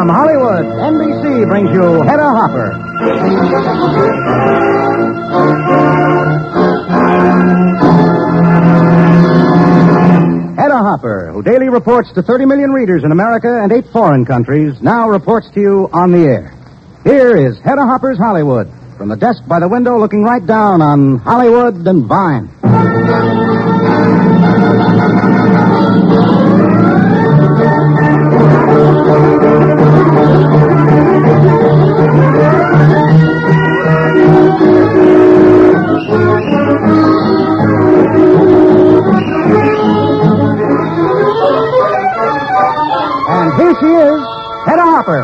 From Hollywood, NBC brings you Hedda Hopper. Hedda Hopper, who daily reports to 30 million readers in America and 8 foreign countries, now reports to you on the air. Here is Hedda Hopper's Hollywood, from the desk by the window looking right down on Hollywood and Vine. And here she is, Hedda Hopper.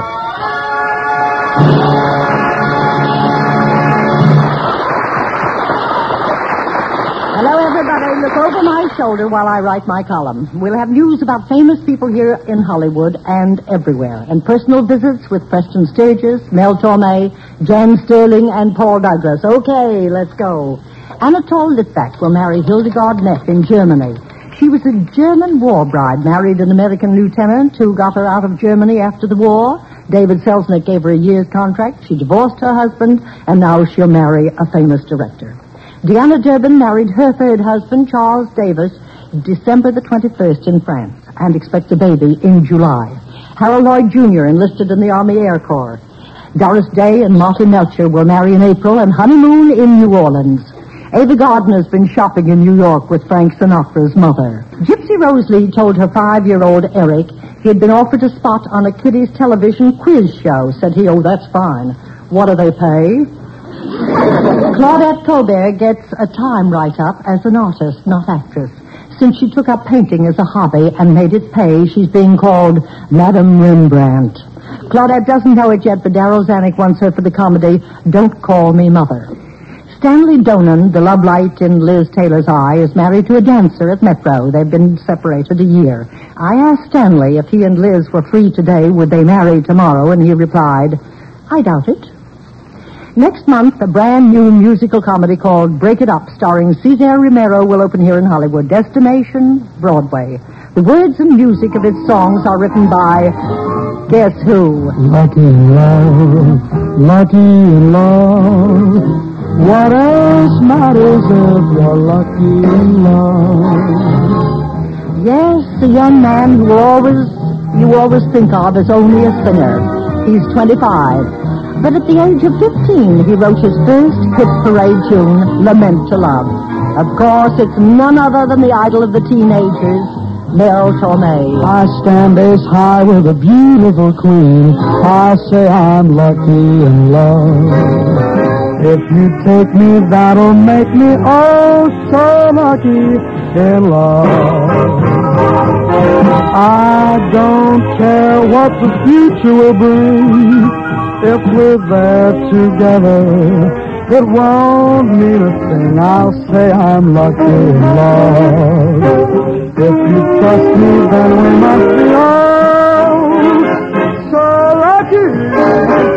Hello, everybody. Look over my shoulder while I write my column. We'll have news about famous people here in Hollywood and everywhere, and personal visits with Preston Sturges, Mel Torme, Jan Sterling, and Paul Douglas. Okay, let's go. Anatole Litvak will marry Hildegard Neff in Germany. She was a German war bride, married an American lieutenant who got her out of Germany after the war. David Selznick gave her a year's contract. She divorced her husband, and now she'll marry a famous director. Deanna Durbin married her third husband, Charles Davis, December the 21st in France, and expects a baby in July. Harold Lloyd Jr. enlisted in the Army Air Corps. Doris Day and Marty Melcher will marry in April and honeymoon in New Orleans. Ava Gardner's been shopping in New York with Frank Sinatra's mother. Gypsy Rose Lee told her 5-year-old Eric he had been offered a spot on a kiddies' television quiz show. Said he, "Oh, that's fine. What do they pay?" Claudette Colbert gets a Time write-up as an artist, not actress. Since she took up painting as a hobby and made it pay, she's being called Madame Rembrandt. Claudette doesn't know it yet, but Darryl Zanuck wants her for the comedy Don't Call Me Mother. Stanley Donen, the love light in Liz Taylor's eye, is married to a dancer at Metro. They've been separated a year. I asked Stanley if he and Liz were free today, would they marry tomorrow, and he replied, "I doubt it." Next month, a brand new musical comedy called Break It Up, starring Cesar Romero, will open here in Hollywood. Destination, Broadway. The words and music of its songs are written by, guess who? Lucky in love, lucky in love. What else matters if you're lucky in love? Yes, the young man who you always think of as only a singer. He's 25. But at the age of 15, he wrote his first hit parade tune, Lament to Love. Of course, it's none other than the idol of the teenagers, Mel Torme. I stand ace high with a beautiful queen. I say I'm lucky in love. If you take me, that'll make me oh so lucky in love. I don't care what the future will bring. If we're there together, it won't mean a thing. I'll say I'm lucky in love. If you trust me, then we must be oh so lucky in love.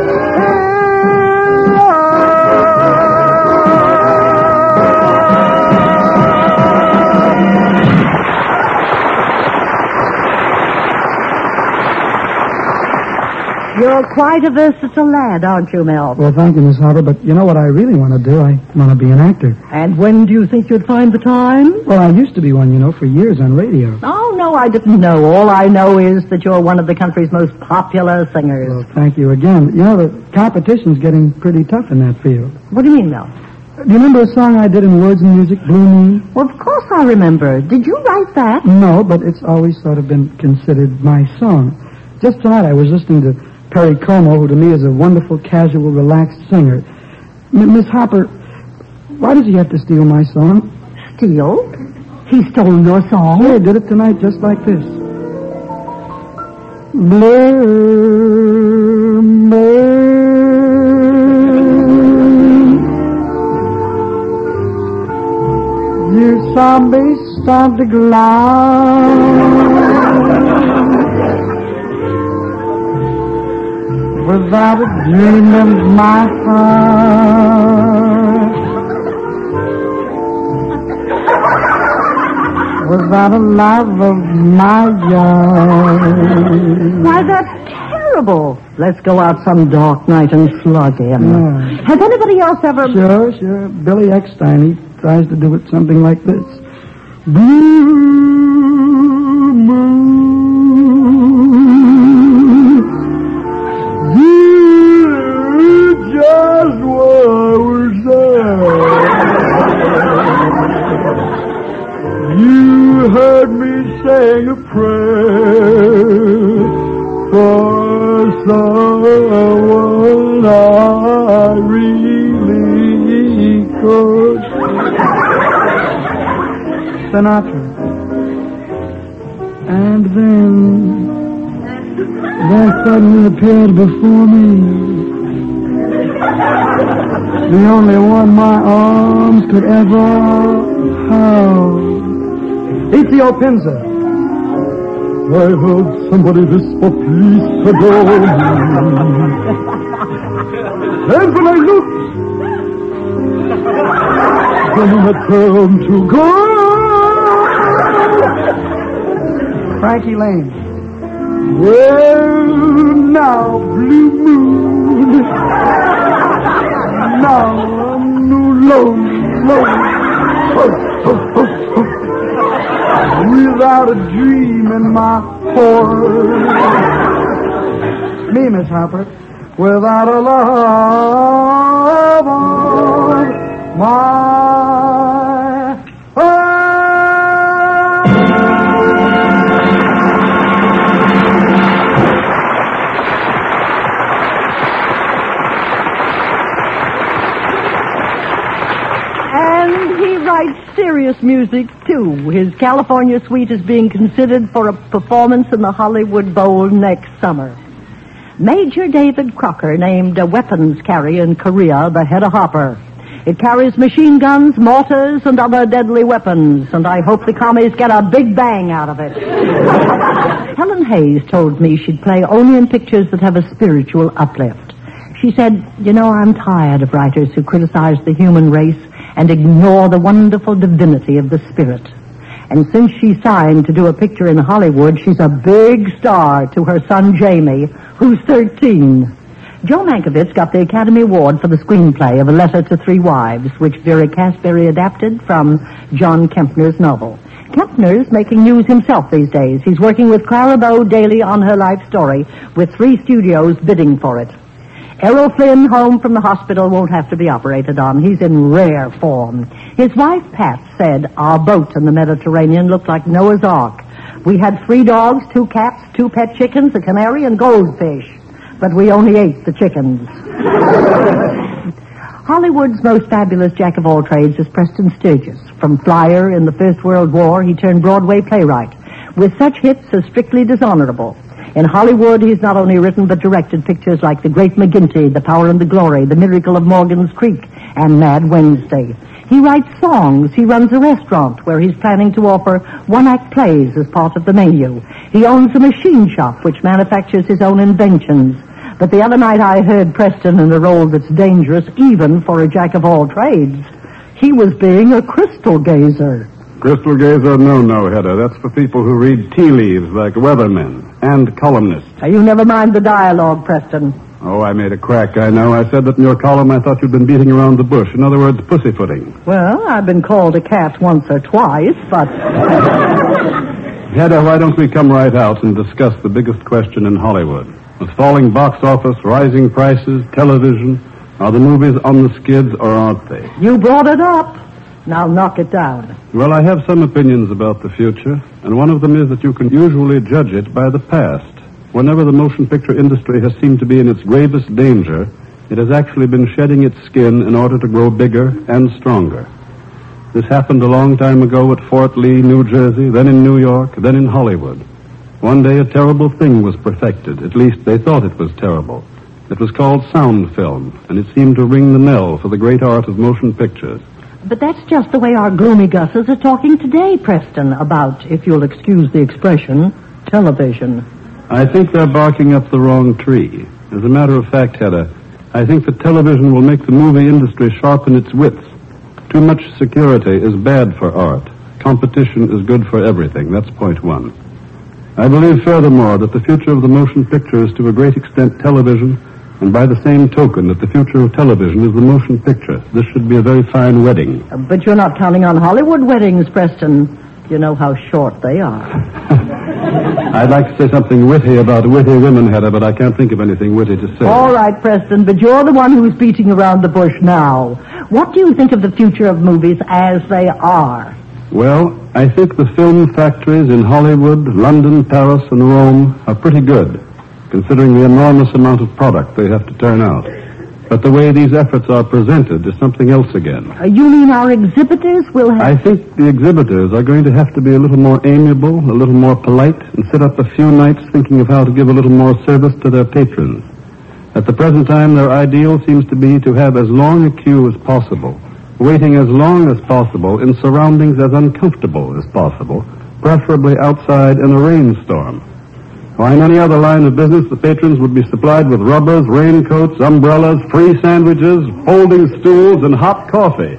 You're quite a versatile lad, aren't you, Mel? Well, thank you, Miss Harper, but you know what I really want to do? I want to be an actor. And when do you think you'd find the time? Well, I used to be one, for years on radio. Oh, no, I didn't know. All I know is that you're one of the country's most popular singers. Well, thank you again. The competition's getting pretty tough in that field. What do you mean, Mel? Do you remember a song I did in Words and Music, Blue Moon? Well, of course I remember. Did you write that? No, but it's always sort of been considered my song. Just tonight I was listening to Perry Como, who to me is a wonderful, casual, relaxed singer. Miss Hopper, why does he have to steal my song? Steal? He stole your song? Yeah, he did it tonight just like this. Blue moon, you saw me start to glide. Without a dream in my heart, without a love of my own. Why, that's terrible. Let's go out some dark night and slug him. Has anybody else ever... Sure. Billy Eckstein, he tries to do it something like this. Blue moon, you just was there. You heard me saying a prayer for someone I really could. Sinatra. And then there suddenly appeared before me the only one my arms could ever hold. Ezio Pinza. I heard somebody whisper, please adore me. And when I looked, then I turned to go. Frankie Lane. Well, now, blue moon. Now, I'm no low. Without a dream in my heart. Me, Miss Harper. Without a love of my serious music, too. His California Suite is being considered for a performance in the Hollywood Bowl next summer. Major David Crocker named a weapons carrier in Korea the Hedda Hopper. It carries machine guns, mortars, and other deadly weapons, and I hope the commies get a big bang out of it. Helen Hayes told me she'd play only in pictures that have a spiritual uplift. She said, I'm tired of writers who criticize the human race and ignore the wonderful divinity of the spirit. And since she signed to do a picture in Hollywood, she's a big star to her son Jamie, who's 13. Joe Mankiewicz got the Academy Award for the screenplay of A Letter to Three Wives, which Vera Casberry adapted from John Kempner's novel. Kempner's making news himself these days. He's working with Clara Bow daily on her life story, with 3 studios bidding for it. Errol Flynn, home from the hospital, won't have to be operated on. He's in rare form. His wife, Pat, said our boat in the Mediterranean looked like Noah's Ark. We had 3 dogs, 2 cats, 2 pet chickens, a canary, and goldfish. But we only ate the chickens. Hollywood's most fabulous jack of all trades is Preston Sturges. From flyer in the First World War, he turned Broadway playwright, with such hits as Strictly Dishonorable. In Hollywood, he's not only written but directed pictures like The Great McGinty, The Power and the Glory, The Miracle of Morgan's Creek, and Mad Wednesday. He writes songs. He runs a restaurant where he's planning to offer one-act plays as part of the menu. He owns a machine shop which manufactures his own inventions. But the other night I heard Preston in a role that's dangerous even for a jack of all trades. He was being a crystal gazer. Crystal gazer? No, Hedda. That's for people who read tea leaves like weathermen and columnists. Now, you never mind the dialogue, Preston. Oh, I made a crack, I know. I said that in your column I thought you'd been beating around the bush. In other words, pussyfooting. Well, I've been called a cat once or twice, but... Hedda, why don't we come right out and discuss the biggest question in Hollywood? With falling box office, rising prices, television, are the movies on the skids or aren't they? You brought it up. Now knock it down. Well, I have some opinions about the future, and one of them is that you can usually judge it by the past. Whenever the motion picture industry has seemed to be in its gravest danger, it has actually been shedding its skin in order to grow bigger and stronger. This happened a long time ago at Fort Lee, New Jersey, then in New York, then in Hollywood. One day a terrible thing was perfected. At least they thought it was terrible. It was called sound film, and it seemed to ring the knell for the great art of motion pictures. But that's just the way our gloomy gusses are talking today, Preston, about, if you'll excuse the expression, television. I think they're barking up the wrong tree. As a matter of fact, Hedda, I think that television will make the movie industry sharpen its wits. Too much security is bad for art. Competition is good for everything. That's point one. I believe, furthermore, that the future of the motion picture is to a great extent television, and by the same token that the future of television is the motion picture. This should be a very fine wedding. But you're not counting on Hollywood weddings, Preston. You know how short they are. I'd like to say something witty about witty women, Hedda, but I can't think of anything witty to say. All right, Preston, but you're the one who's beating around the bush now. What do you think of the future of movies as they are? Well, I think the film factories in Hollywood, London, Paris, and Rome are pretty good, considering the enormous amount of product they have to turn out. But the way these efforts are presented is something else again. You mean our exhibitors will have... I think the exhibitors are going to have to be a little more amiable, a little more polite, and sit up a few nights thinking of how to give a little more service to their patrons. At the present time, their ideal seems to be to have as long a queue as possible, waiting as long as possible in surroundings as uncomfortable as possible, preferably outside in a rainstorm. Or in any other line of business, the patrons would be supplied with rubbers, raincoats, umbrellas, free sandwiches, folding stools, and hot coffee.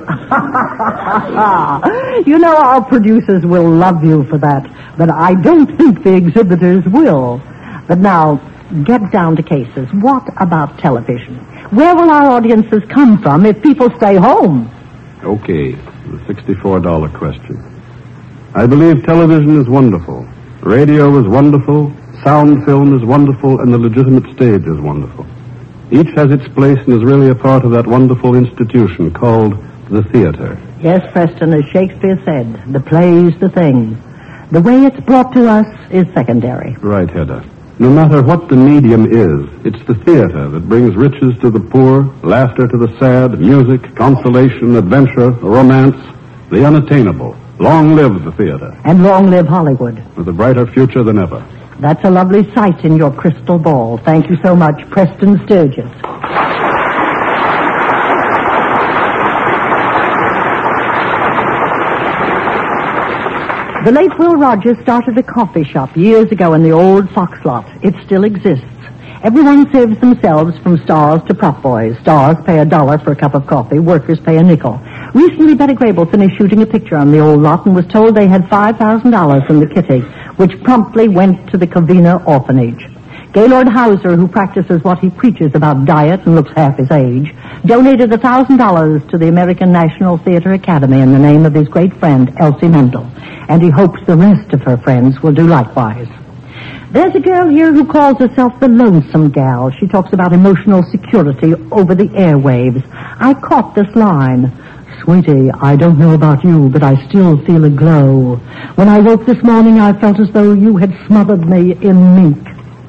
You know, our producers will love you for that, but I don't think the exhibitors will. But now, get down to cases. What about television? Where will our audiences come from if people stay home? Okay, the $64 question. I believe television is wonderful. Radio is wonderful. Sound film is wonderful, and the legitimate stage is wonderful. Each has its place and is really a part of that wonderful institution called the theater. Yes, Preston, as Shakespeare said, the play's the thing. The way it's brought to us is secondary. Right, Hedda. No matter what the medium is, it's the theater that brings riches to the poor, laughter to the sad, music, consolation, adventure, romance, the unattainable. Long live the theater. And long live Hollywood. With a brighter future than ever. That's a lovely sight in your crystal ball. Thank you so much, Preston Sturgis. The late Will Rogers started a coffee shop years ago in the old Fox lot. It still exists. Everyone serves themselves from stars to prop boys. Stars pay $1 for a cup of coffee. Workers pay a nickel. Recently, Betty Grable finished shooting a picture on the old lot and was told they had $5,000 from the kitty, which promptly went to the Covina orphanage. Gaylord Hauser, who practices what he preaches about diet and looks half his age, donated $1,000 to the American National Theater Academy in the name of his great friend, Elsie Mendel, and he hopes the rest of her friends will do likewise. There's a girl here who calls herself the Lonesome Gal. She talks about emotional security over the airwaves. I caught this line. Sweetie, I don't know about you, but I still feel a glow. When I woke this morning, I felt as though you had smothered me in mink.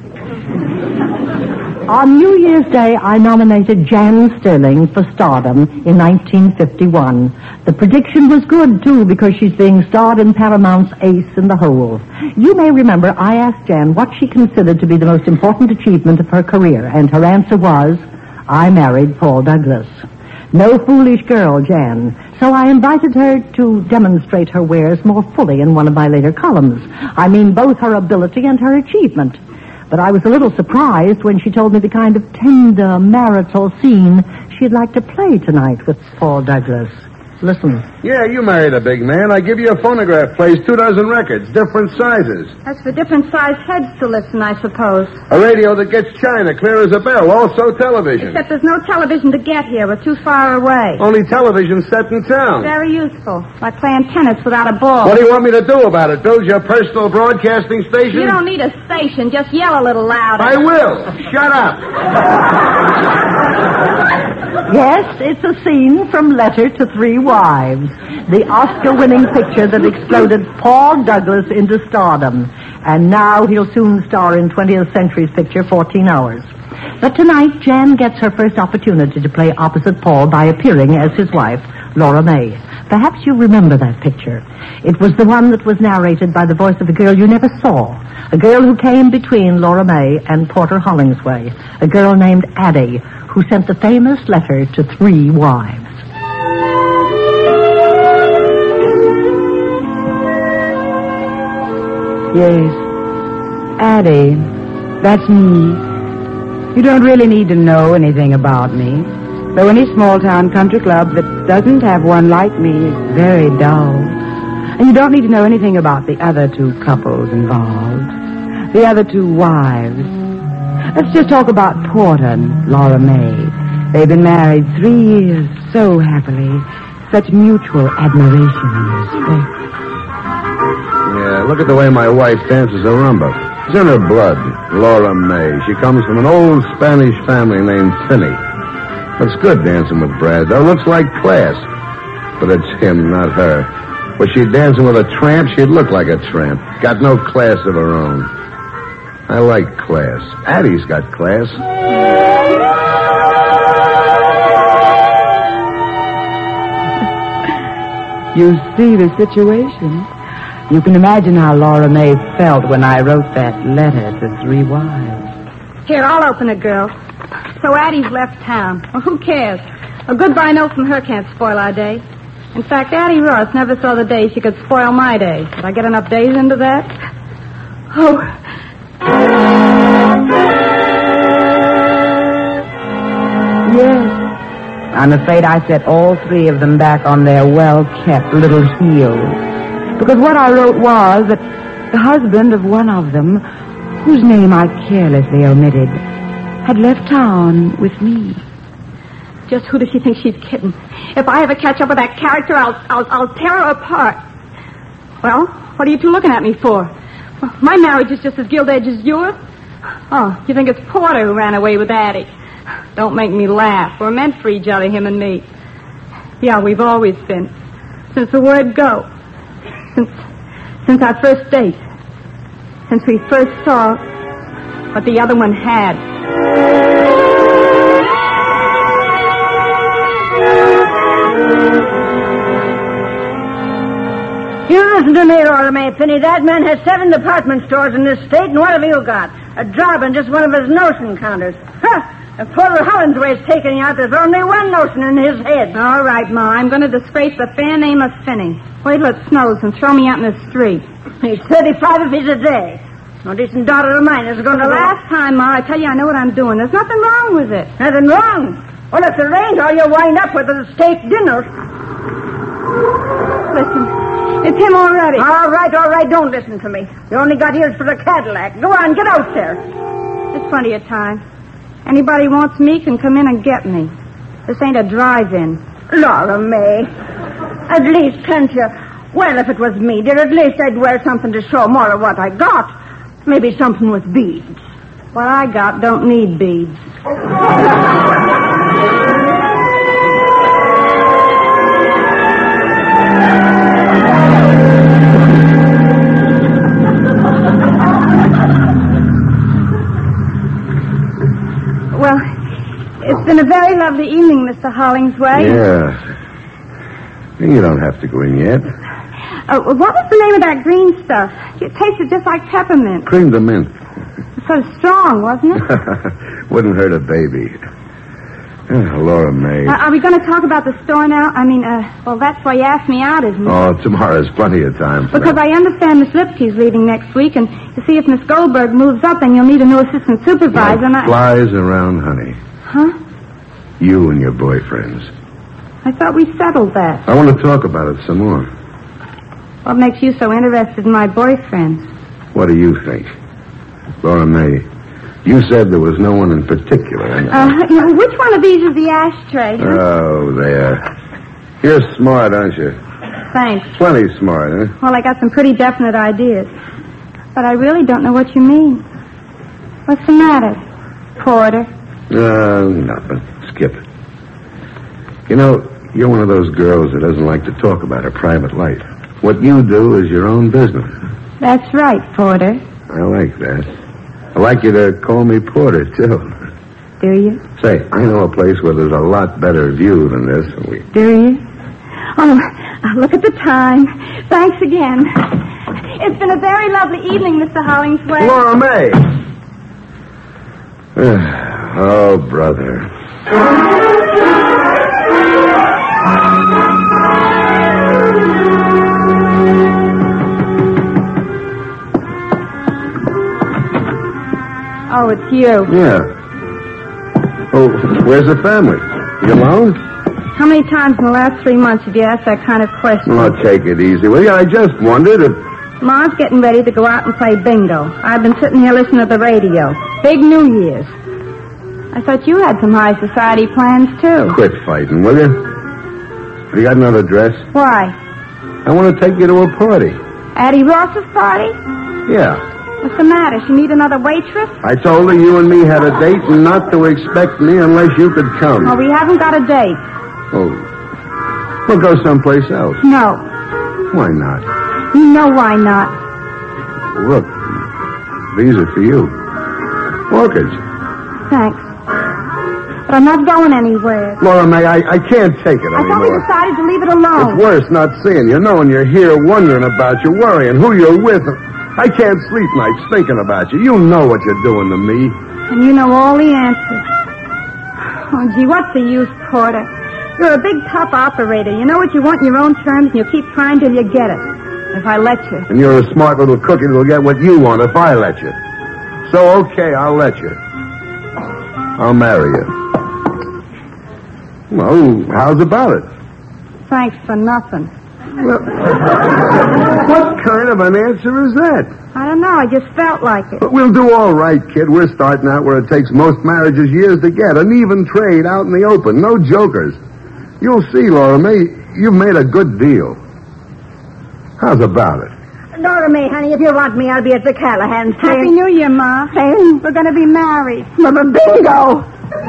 On New Year's Day, I nominated Jan Sterling for stardom in 1951. The prediction was good, too, because she's being starred in Paramount's Ace in the Hole. You may remember I asked Jan what she considered to be the most important achievement of her career, and her answer was, I married Paul Douglas. No foolish girl, Jan. So I invited her to demonstrate her wares more fully in one of my later columns. I mean both her ability and her achievement. But I was a little surprised when she told me the kind of tender marital scene she'd like to play tonight with Paul Douglas. Listen. Yeah, you married a big man. I give you a phonograph, plays 24 records, different sizes. That's for different size heads to listen, I suppose. A radio that gets china, clear as a bell, also television. Except there's no television to get here. We're too far away. Only television set in town. Very useful. Like playing tennis without a ball. What do you want me to do about it? Build your personal broadcasting station? You don't need a station. Just yell a little louder. I will. Shut up. Yes, it's a scene from Letter to Three Wives, the Oscar-winning picture that exploded Paul Douglas into stardom. And now he'll soon star in 20th Century's picture, 14 Hours. But tonight, Jan gets her first opportunity to play opposite Paul by appearing as his wife, Laura May. Perhaps you remember that picture. It was the one that was narrated by the voice of a girl you never saw, a girl who came between Laura May and Porter Hollingsway, a girl named Addie, who sent the famous letter to three wives. Yes, Addie, that's me. You don't really need to know anything about me, though any small-town country club that doesn't have one like me is very dull. And you don't need to know anything about the other two couples involved. The other two wives. Let's just talk about Porter and Laura May. They've been married 3 years so happily. Such mutual admiration and respect. Yeah, look at the way my wife dances a rumba. It's in her blood, Laura May. She comes from an old Spanish family named Finney. Looks good dancing with Brad, though. Looks like class. But it's him, not her. Was she dancing with a tramp, she'd look like a tramp. Got no class of her own. I like class. Addie's got class. You see the situation. You can imagine how Laura May felt when I wrote that letter to 3 wives. Here, I'll open it, girl. So Addie's left town. Well, who cares? A goodbye note from her can't spoil our day. In fact, Addie Ross never saw the day she could spoil my day. Did I get enough days into that? Oh. Yes. I'm afraid I set all 3 of them back on their well-kept little heels. Because what I wrote was that the husband of one of them, whose name I carelessly omitted, had left town with me. Just who does she think she's kidding? If I ever catch up with that character, I'll tear her apart. Well, what are you two looking at me for? Well, my marriage is just as gilt-edged as yours. Oh, you think it's Porter who ran away with Addie? Don't make me laugh. We're meant for each other, him and me. Yeah, we've always been. Since the word go. Since our first date. Since we first saw what the other one had. You listen to me, Laura May Finney. That man has 7 department stores in this state, and what have you got? A job in just one of his notion counters. Huh! If Porter Hollinsway's taking you out, there's only one notion in his head. All right, Ma. I'm going to disgrace the fair name of Finney. Wait till it snows and throw me out in the street. He's 35 if he's a day. No decent daughter of mine is going to... The last time, Ma, I tell you, I know what I'm doing. There's nothing wrong with it. Nothing wrong? Well, if it rains, all you wind up with is a steak dinner. Listen, it's him already. All right. Don't listen to me. You only got ears for the Cadillac. Go on, get out there. There's plenty of time. Anybody wants me can come in and get me. This ain't a drive-in. Laura May. At least, can't you? Well, if it was me, dear, at least I'd wear something to show more of what I got. Maybe something with beads. What I got don't need beads. Well, it's been a very lovely evening, Mr. Hollingsway. Yeah. You don't have to go in yet. What was the name of that green stuff? It tasted just like peppermint. Cream the mint. So strong, wasn't it? Wouldn't hurt a baby. Laura May. Are we going to talk about the store now? I mean, well, that's why you asked me out, isn't it? Oh, tomorrow's plenty of time for Because that. I understand Miss Lipke's leaving next week, and to see if Miss Goldberg moves up, then you'll need a new assistant supervisor, and Flies around, honey. Huh? You and your boyfriends. I thought we settled that. I want to talk about it some more. What makes you so interested in my boyfriends? What do you think? Laura May, you said there was no one in particular. Which one of these is the ashtray? Huh? Oh, there. You're smart, aren't you? Thanks. Plenty smart, huh? Well, I got some pretty definite ideas. But I really don't know what you mean. What's the matter, Porter? Nothing. Skip it. You know, you're one of those girls that doesn't like to talk about her private life. What you do is your own business. That's right, Porter. I like that. I like you to call me Porter, too. Do you? Say, I know a place where there's a lot better view than this. Do you? Oh, look at the time. Thanks again. It's been a very lovely evening, Mr. Hollingsway. Laura May! Oh, brother. Oh, it's you. Yeah. Oh, where's the family? You alone? How many times in the last 3 months have you asked that kind of question? Oh, take it easy. Well, yeah, I just wondered if... Ma's getting ready to go out and play bingo. I've been sitting here listening to the radio. Big New Year's. I thought you had some high society plans, too. Quit fighting, will you? Have you got another dress? Why? I want to take you to a party. Addie Ross's party? Yeah. What's the matter? She need another waitress? I told her you and me had a date and not to expect me unless you could come. Oh, we haven't got a date. Oh. We'll go someplace else. No. Why not? You know why not. Look, these are for you. Orchids. Thanks. But I'm not going anywhere. Laura May, I can't take it I thought we anymore. decided to leave it alone. It's worse not seeing you, knowing you're here, wondering about you, worrying who you're with. I can't sleep nights thinking about you. You know what you're doing to me. And you know all the answers. Oh, gee, what's the use, Porter? You're a big, tough operator. You know what you want in your own terms, and you keep trying till you get it. If I let you. And you're a smart little cookie that'll get what you want if I let you. So, okay, I'll let you. I'll marry you. Well, how's about it? Thanks for nothing. Well, what kind of an answer is that? I don't know. I just felt like it. But we'll do all right, kid. We're starting out where it takes most marriages years to get. An even trade out in the open. No jokers. You'll see, Laura May, you've made a good deal. How's about it? Laura May, honey, if you want me, I'll be at the Callahan's. Happy New Year, Ma. We're going to be married. Bingo!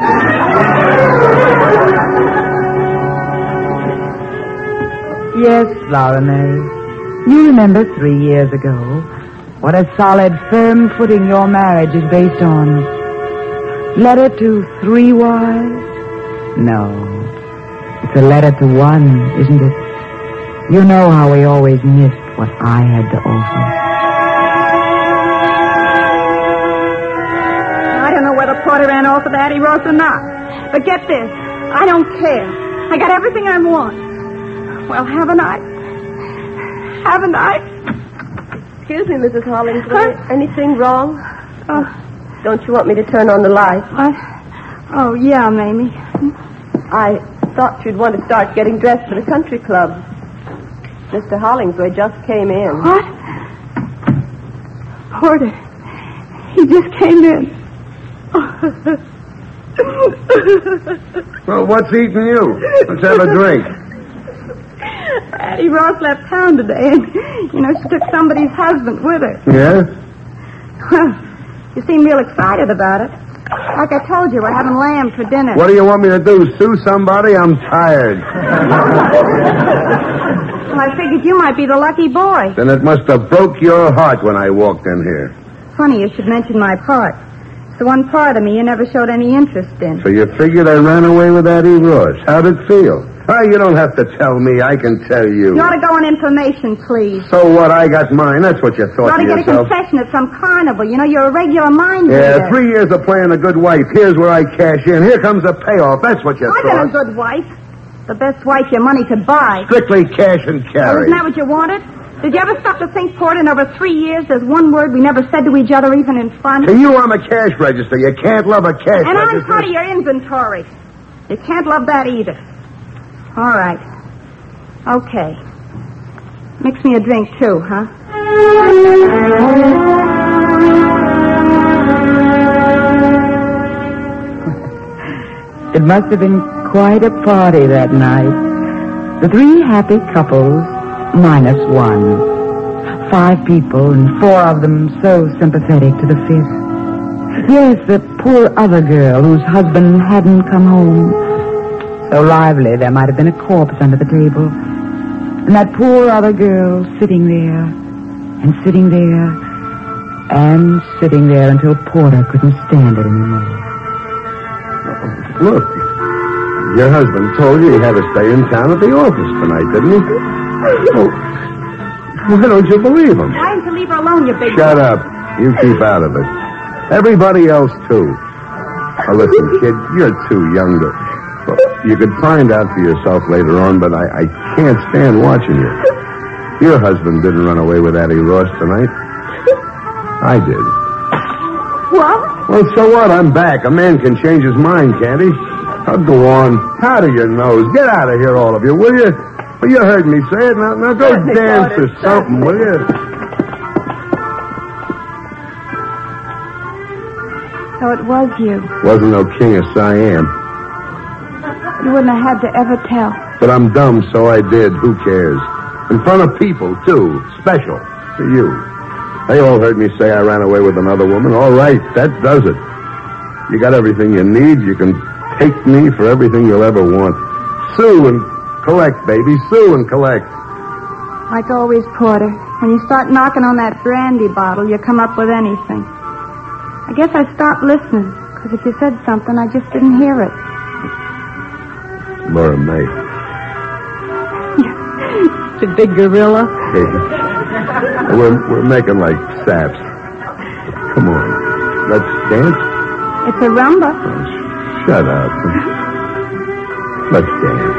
Yes, Laura May. You remember 3 years ago what a solid, firm footing your marriage is based on. Letter to 3 wives? No. It's a letter to 1, isn't it? You know how we always missed what I had to offer. I don't know whether Porter ran off with Addie Ross or not. But get this. I don't care. I got everything I want. Well, haven't I? Haven't I? Excuse me, Mrs. Hollingsworth. Anything wrong? Oh. Don't you want me to turn on the light? What? Oh, yeah, Mamie. I thought you'd want to start getting dressed for the country club. Mr. Hollingsworth just came in. What? Porter. He just came in. Well, what's eating you? Let's have a drink. Addie Ross left town today, and, she took somebody's husband with her. Yeah? Well, you seem real excited about it. Like I told you, we're having lamb for dinner. What do you want me to do, sue somebody? I'm tired. Well, I figured you might be the lucky boy. Then it must have broke your heart when I walked in here. Funny you should mention my part. It's the one part of me you never showed any interest in. So you figured I ran away with Addie Ross. How'd it feel? Oh, you don't have to tell me. I can tell you. You ought to go on information, please. So what? I got mine. That's what you thought to You ought to get yourself. a confession at some carnival. You're a regular mind reader. Yeah, 3 years of playing a good wife. Here's where I cash in. Here comes a payoff. That's what you I've thought. been a good wife. The best wife your money could buy. Strictly cash and Well, carry. isn't that what you wanted? Did you ever stop to think, Porter, in over 3 years, there's one word we never said to each other, even in fun? To you, I'm a cash register. You can't love a cash And I'm register. part of your inventory. You can't love that either. All right. Okay. Mix me a drink, too, huh? It must have been quite a party that night. The 3 happy couples, minus 1. 5 people, and 4 of them so sympathetic to the 5th. Yes, the poor other girl whose husband hadn't come home. So lively there might have been a corpse under the table. And that poor other girl sitting there, and sitting there, and sitting there until Porter couldn't stand it anymore. Look, your husband told you he had to stay in town at the office tonight, didn't he? Oh, why don't you believe him? Why didn't you leave her alone, you big... Shut up. You keep out of it. Everybody else, too. Now, listen, kid, you're too young to... Well, you could find out for yourself later on, but I can't stand watching you. Your husband didn't run away with Addie Ross tonight. I did. What? Well, so what? I'm back. A man can change his mind, can't he? Now, go on. Out of your nose. Get out of here, all of you, will you? Well, you heard me say it. Now go dance or something, will you? So it was you. Wasn't no king of Siam. You wouldn't have had to ever tell. But I'm dumb, so I did. Who cares? In front of people, too. Special. For you. They all heard me say I ran away with another woman. All right, that does it. You got everything you need. You can take me for everything you'll ever want. Sue and collect, baby. Sue and collect. Like always, Porter, when you start knocking on that brandy bottle, you come up with anything. I guess I stopped listening, because if you said something, I just didn't hear it. Laura May. It's a big gorilla. We're making like saps. Come on. Let's dance. It's a rumba. Oh, shut up. Let's dance.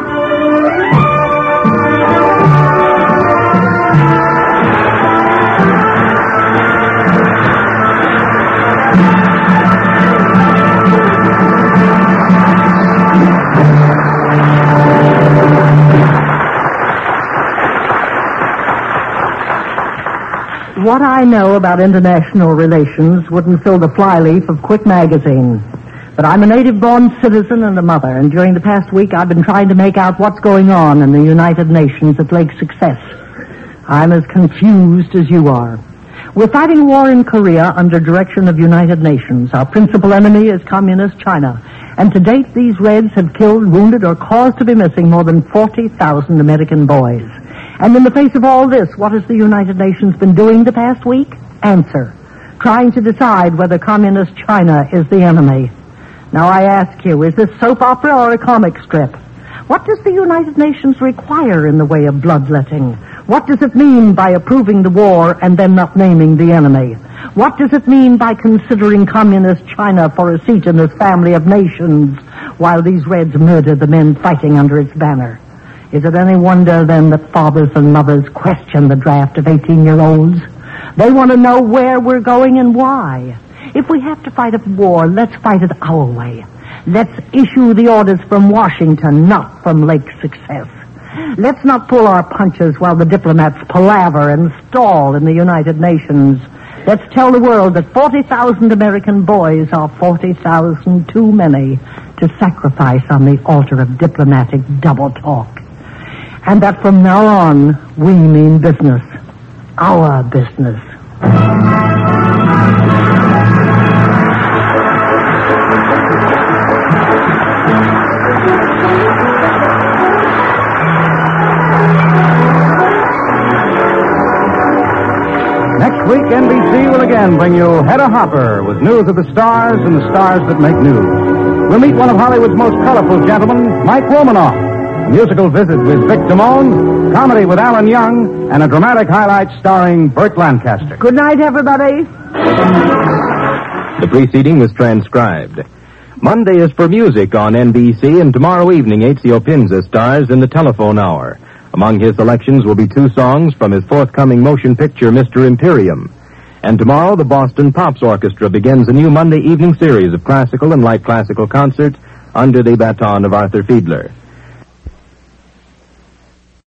What I know about international relations wouldn't fill the flyleaf of Quick magazine. But I'm a native-born citizen and a mother, and during the past week I've been trying to make out what's going on in the United Nations at Lake Success. I'm as confused as you are. We're fighting a war in Korea under direction of United Nations. Our principal enemy is Communist China. And to date, these Reds have killed, wounded, or caused to be missing more than 40,000 American boys. And in the face of all this, what has the United Nations been doing the past week? Answer. Trying to decide whether Communist China is the enemy. Now I ask you, is this soap opera or a comic strip? What does the United Nations require in the way of bloodletting? What does it mean by approving the war and then not naming the enemy? What does it mean by considering Communist China for a seat in this family of nations while these Reds murder the men fighting under its banner? Is it any wonder, then, that fathers and mothers question the draft of 18-year-olds? They want to know where we're going and why. If we have to fight a war, let's fight it our way. Let's issue the orders from Washington, not from Lake Success. Let's not pull our punches while the diplomats palaver and stall in the United Nations. Let's tell the world that 40,000 American boys are 40,000 too many to sacrifice on the altar of diplomatic double talk. And that from now on, we mean business. Our business. Next week, NBC will again bring you Hedda Hopper with news of the stars and the stars that make news. We'll meet one of Hollywood's most colorful gentlemen, Mike Romanoff. A musical visit with Vic Damone, comedy with Alan Young, and a dramatic highlight starring Burt Lancaster. Good night, everybody. The preceding was transcribed. Monday is for music on NBC, and tomorrow evening, Ezio Pinza stars in the Telephone Hour. Among his selections will be 2 songs from his forthcoming motion picture, Mr. Imperium. And tomorrow, the Boston Pops Orchestra begins a new Monday evening series of classical and light classical concerts under the baton of Arthur Fiedler.